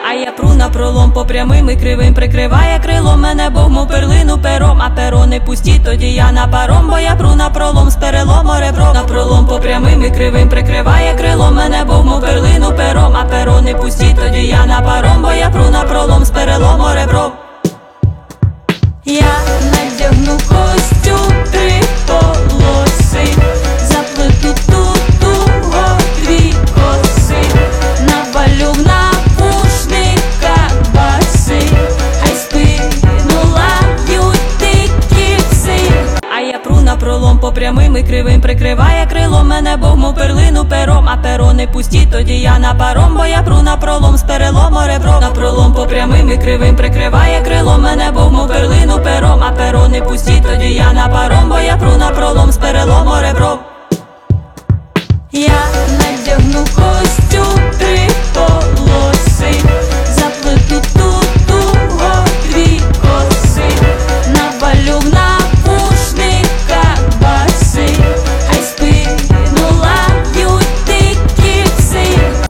А я пру на пролом по прямим і кривим, прикриває крило мене Бог, мов перлину пером, а перо не пусті, тоді я на паром, бо я пру на пролом з перелому ребро. На пролом по прямим і кривим, прикриває крило мене Бог, мов перлину пером, а перо не пусті, тоді я на паром, бо я пру на пролом з перелому ребро. Я надягну костюм три полоси, заплету туго дві коси, навалю в навушника баси, хай спину лають дикі пси. А я пру на пролом по прямим і кривим, прикриває крило мене Бог, мов перлину пером, а перо не пусті, тоді я на паром, бо я пру на пролом з перелому ребро. На пролом по прямим і кривим, прикриває крило мене Бог, мов перлину пером, а перо не пусті, тоді я на паром, бо я пру на пролом з перелому ребро. Я надягну костюм три полоси,